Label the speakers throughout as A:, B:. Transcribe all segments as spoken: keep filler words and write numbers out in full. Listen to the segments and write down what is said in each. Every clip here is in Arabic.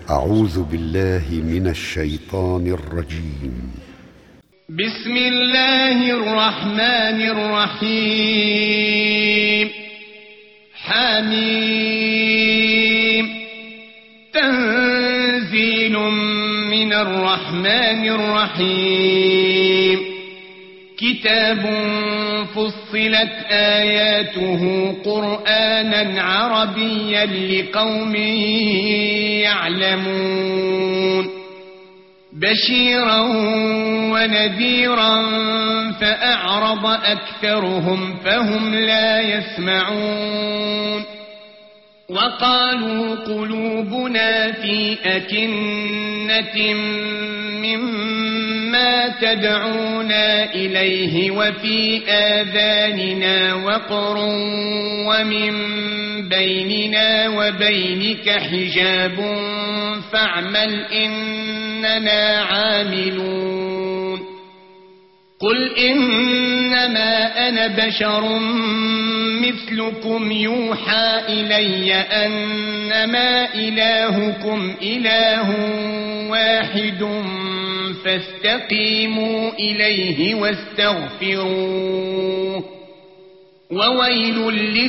A: أعوذ بالله من الشيطان الرجيم.
B: بسم الله الرحمن الرحيم. حميم. تنزيل من الرحمن الرحيم. كتاب فصلت آياته قرآنا عربيا لقوم يعلمون. بشيرا ونذيرا فأعرض أكثرهم فهم لا يسمعون. وقالوا قلوبنا في أكنة مما تدعونا إليه وفي آذاننا وقر ومن بيننا وبينك حجاب فاعمل إننا عاملون. قل إنما أنا بشر مثلكم يوحى إلي أنما إلهكم إله واحد فاستقيموا إليه واستغفروه. وويل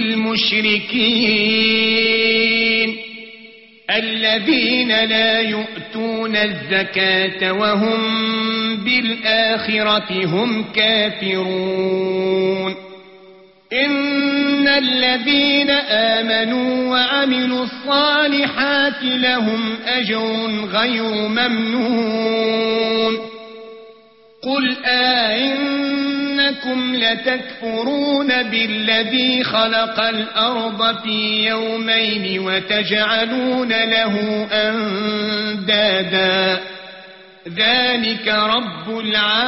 B: للمشركين الذين لا يؤتون الزكاة وهم بالآخرة هم كافرون. إن الذين آمنوا وعملوا الصالحات لهم أجر غير ممنون. قل أئنكم لتكفرون بالذي خلق الأرض في يومين وتجعلون له أندادا ذلك رب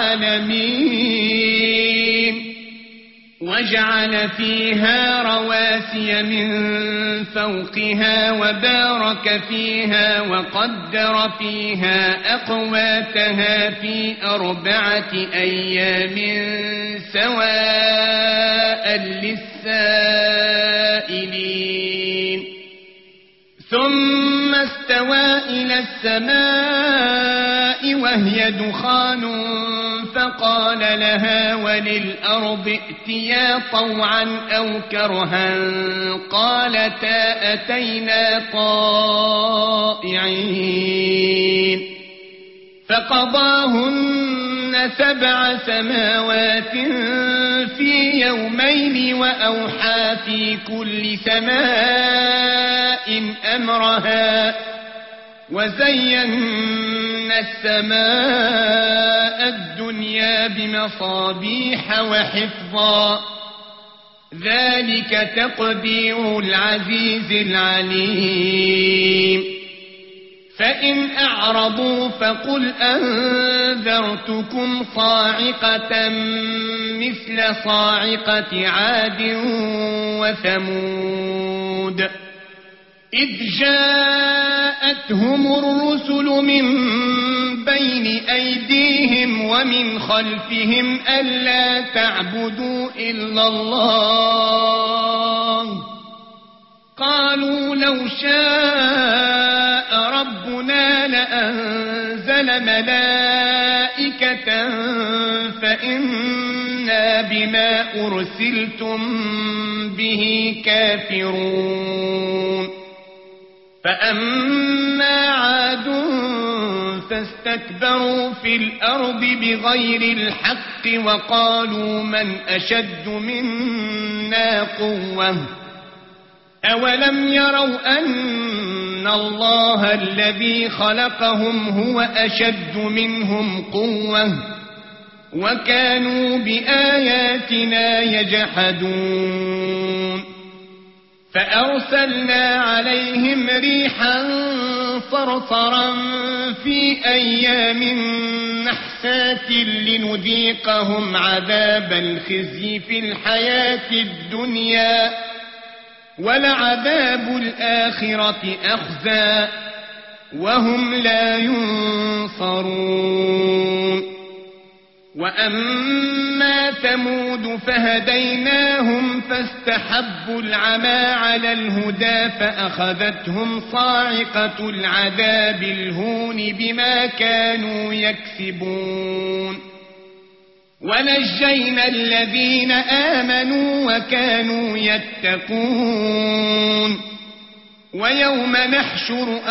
B: العالمين. وجعل فيها رواسي من فوقها وبارك فيها وقدر فيها أقواتها في أربعة أيام سواء للسائلين. ثم استوى إلى السماء وهي دخان فقال لها وللأرض ائتيا طوعا أو كرها قالتا أتينا طائعين. فقضاهن سبع سماوات في يومين وأوحى في كل سماء أمرها وزينا السماء الدنيا بمصابيح وحفظا ذلك تقدير العزيز العليم. فإن أعرضوا فقل أنذرتكم صاعقة مثل صاعقة عاد وثمود إذ جاءتهم الرسل من بين أيديهم ومن خلفهم ألا تعبدوا إلا الله. قالوا لو شاء ربنا لأنزل ملائكة فإنا بما أرسلتم به كافرون. فأما عاد فاستكبروا في الأرض بغير الحق وقالوا من أشد منا قوة أولم يروا أن الله الذي خلقهم هو أشد منهم قوة وكانوا بآياتنا يجحدون. فأرسلنا عليهم ريحا صرصرا في أيام نحسات لنذيقهم عذاب الخزي في الحياة الدنيا ولعذاب الآخرة أخزى وهم لا ينصرون. وأما ثمود فهديناهم فاستحبوا العمى على الهدى فأخذتهم صاعقة العذاب الهون بما كانوا يكسبون ونجينا الذين آمنوا وكانوا يتقون ويوم نحشر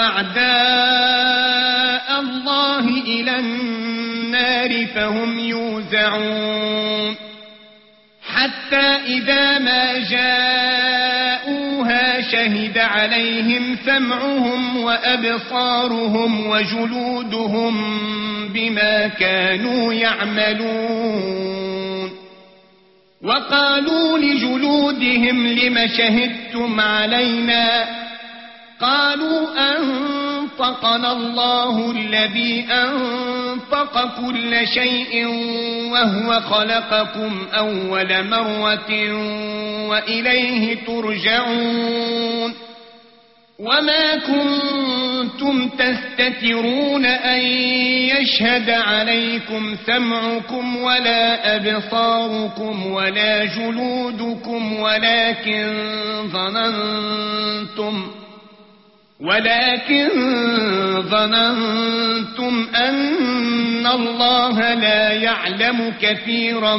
B: أعداء الله إلى النار فهم يوزعون حتى إذا ما جاءوها شهد عليهم سمعهم وأبصارهم وجلودهم بما كانوا يعملون وقالوا لجلودهم لم شهدتم علينا قالوا أنطقنا الله الذي أنطق كل شيء وهو خلقكم أول مرة وإليه ترجعون وما كنتم تستترون أن يشهد عليكم سمعكم ولا أبصاركم ولا جلودكم ولكن ظننتم ولكن ظننتم أن الله لا يعلم كثيرا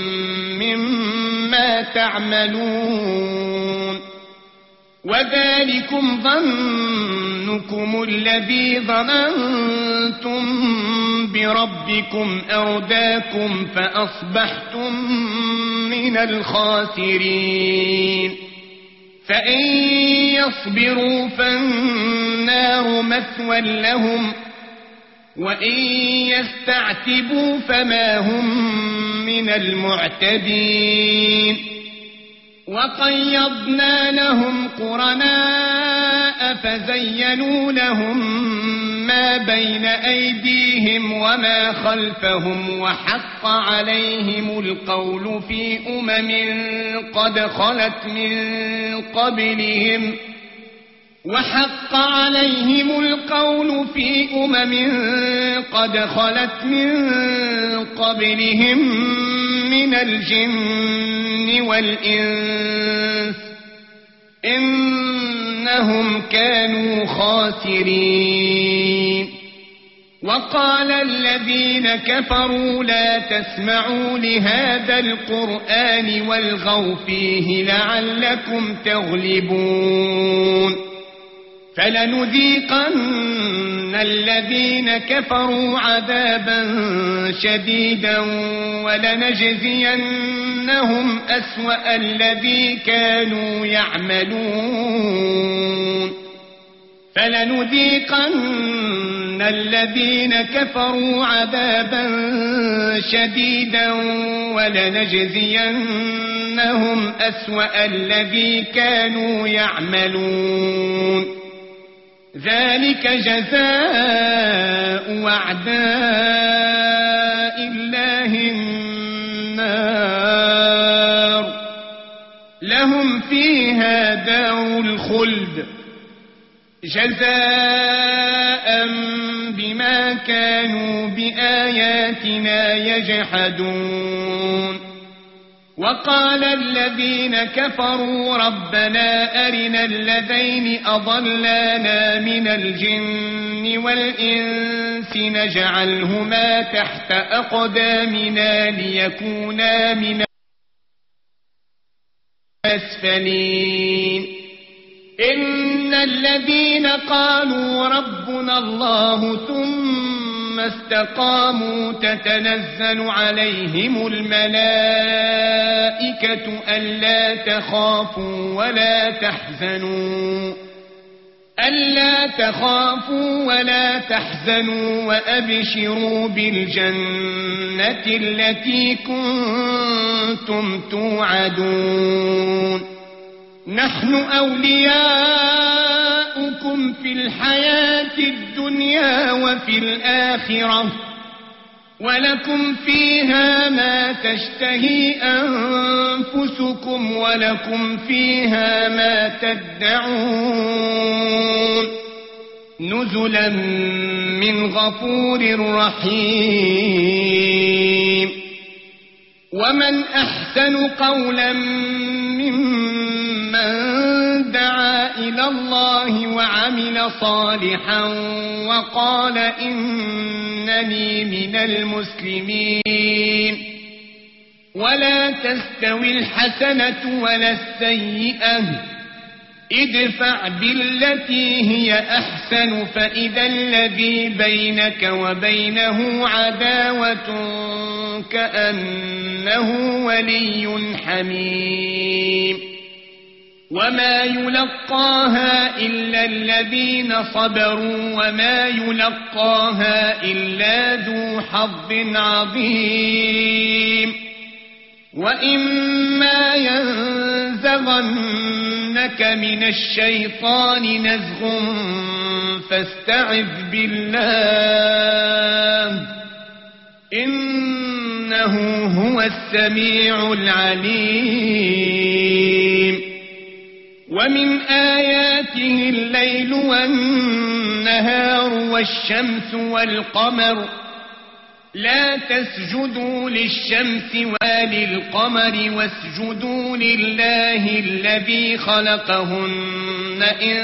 B: مما تعملون وذلكم ظنكم الذي ظننتم بربكم أرداكم فأصبحتم من الخاسرين فإن يصبروا فالنار مثوى لهم وإن يستعتبوا فما هم من المعتدين وقيضنا لهم قرناء فزينوا لهم ما بين أيديهم وما خلفهم وحق عليهم القول في أمم قد خلت من قبلهم وحق عليهم القول في أمم قد خلت من قبلهم من الجن والإنس إنهم كانوا خاسرين وقال الذين كفروا لا تسمعوا لهذا القرآن والغوا فيه لعلكم تغلبون فلنذيقن الذين كفروا عذابا شديدا ولنجزينهم أسوأ الذي كانوا يعملون فلنذيقن الذين كفروا عذابا شديدا ولنجزينهم أسوأ الذي كانوا يعملون ذلك جزاء أعداء الله النار لهم فيها دار الخلد جزاء بما كانوا بآياتنا يجحدون وقال الذين كفروا ربنا أرنا الذين أضلانا من الجن والإنس نجعلهما تحت أقدامنا ليكونا من الأسفلين إن الذين قالوا ربنا الله ثم استقاموا تتنزل عليهم الملائكة ألا تخافوا ولا تحزنوا ألا تخافوا ولا تحزنوا وأبشروا بالجنة التي كنتم توعدون نحن أولياؤكم في الحياة الدنيا وفي الآخرة ولكم فيها ما تشتهي أنفسكم ولكم فيها ما تدعون نزلا من غفور رحيم. ومن أحسن قولا ممن دعا إلى الله وعمل صالحا وقال إنني من المسلمين. ولا تستوي الحسنة ولا السيئة، ادفع بالتي هي أحسن فإذا الذي بينك وبينه عداوة كأنه ولي حميم. وما يلقاها إلا الذين صبروا وما يلقاها إلا ذو حظ عظيم. وإما ينزغنك من الشيطان نزغ فاستعذ بالله إنه هو السميع العليم. ومن آياته الليل والنهار والشمس والقمر لا تسجدوا للشمس ولا للقمر واسجدوا لله الذي خلقهن إن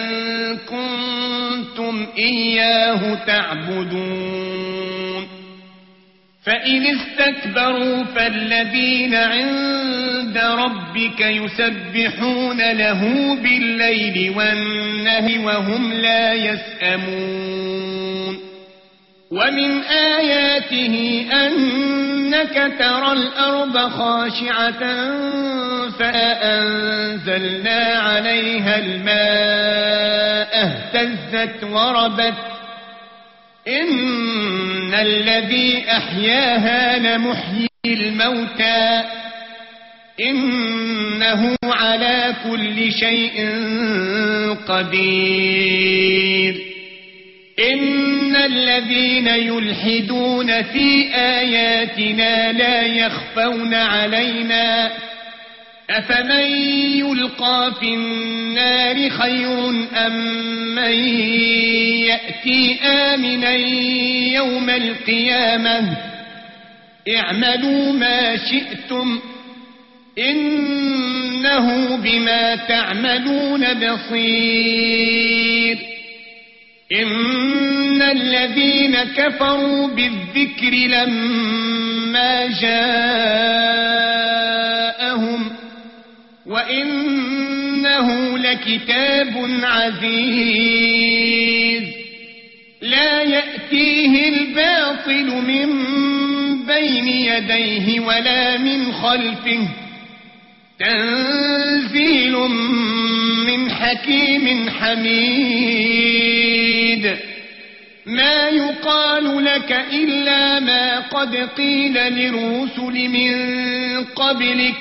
B: كنتم إياه تعبدون. فإن استكبروا فالذين عند ربك يسبحون له بالليل والنهار وهم لا يسأمون. ومن آياته أنك ترى الأرض خاشعة فأنزلنا عليها الماء اهتزت وربت إن الذي أحياها لمحيي الموتى إنه على كل شيء قدير. إن الذين يلحدون في آياتنا لا يخفون علينا أفمن يلقى في النار خير أم من يأتي آمنا يوم القيامة اعملوا ما شئتم إنه بما تعملون بصير. إن الذين كفروا بالذكر لما جاءهم وإنه لكتاب عزيز لا يأتيه الباطل من بين يديه ولا من خلفه تنزيل من حكيم حميد. ما يقال لك إلا ما قد قيل للرسل من قبلك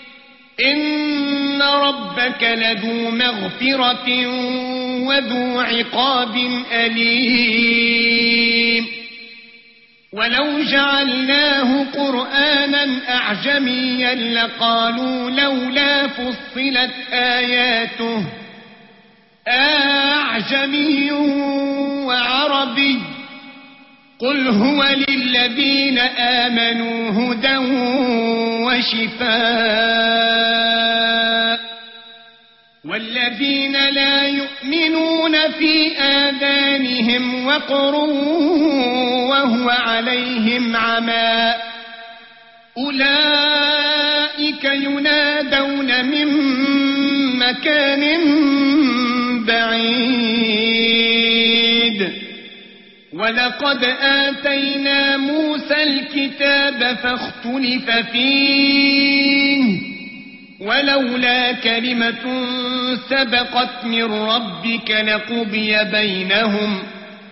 B: إن ربك لذو مغفرة وذو عقاب أليم. ولو جعلناه قرآنا أعجميا لقالوا لولا فصلت آياته أعجمي وعربي قل هو للذين آمنوا هدى وشفاء والذين لا يؤمنون في آذانهم وقر وهو عليهم عمى أولئك ينادون من مكان بعيد. ولقد آتينا موسى الكتاب فاختلف فيه ولولا كلمة سبقت من ربك لقضي بينهم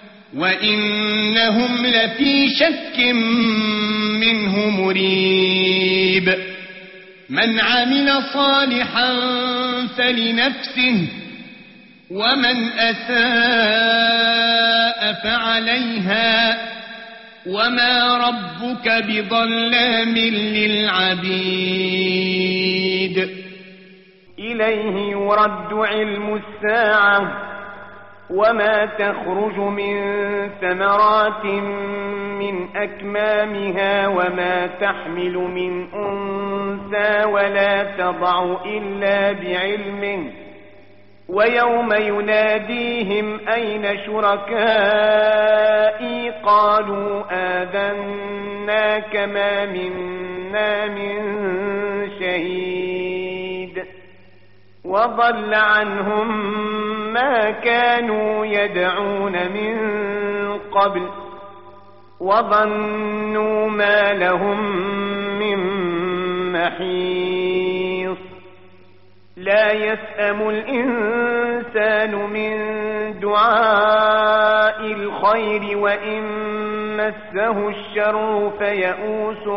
B: وإنهم لفي شك منه مريب. من عمل صالحا فلنفسه ومن أساء فعليها وما ربك بظلام للعبيد.
C: إليه يرد علم الساعة
B: وما تخرج من ثمرات من أكمامها وما تحمل من أنثى ولا تضع إلا بعلمه ويوم يناديهم أين شركائي قالوا آذناك ما منا من شهيد وضل عنهم ما كانوا يدعون من قبل وظنوا ما لهم من محيص لا يسأم الإنسان من دعاء الخير وإن مسه الشر فيئوس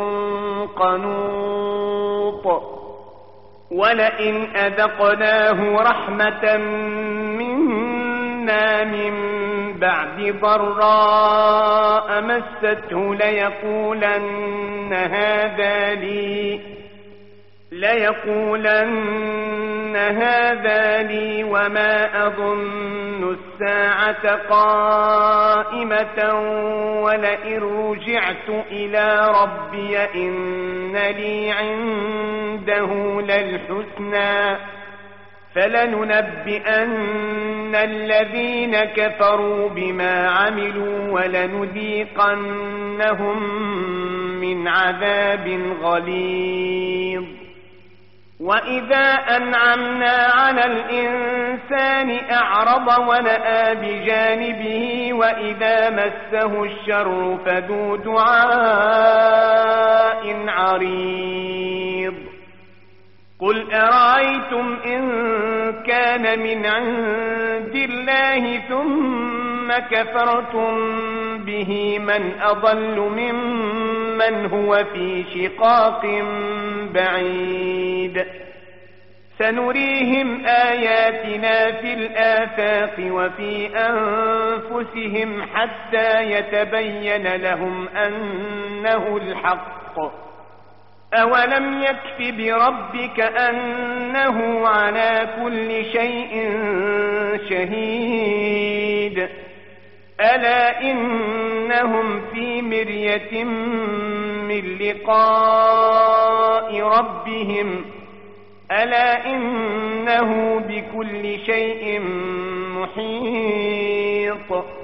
B: قنوط ولئن أذقناه رحمة منا من بعد ضراء مسته ليقولن هذا لي ليقولن هذا لي وما أظن الساعة قائمة ولئن رجعت إلى ربي إن لي عنده للحسنى فلننبئن الذين كفروا بما عملوا ولنذيقنهم من عذاب غليظ وإذا أنعمنا على الإنسان أعرض ونأى بجانبه وإذا مسه الشر فذو دعاء عريض قل أرأيتم إن كان من عند الله ثم كفرتم به من أضل ممن هو في شقاق بعيد سنريهم آياتنا في الآفاق وفي أنفسهم حتى يتبين لهم أنه الحق أولم يكف بربك أنه على كل شيء شهيد ألا إنهم في مرية من لقاء ربهم ألا إنه بكل شيء محيط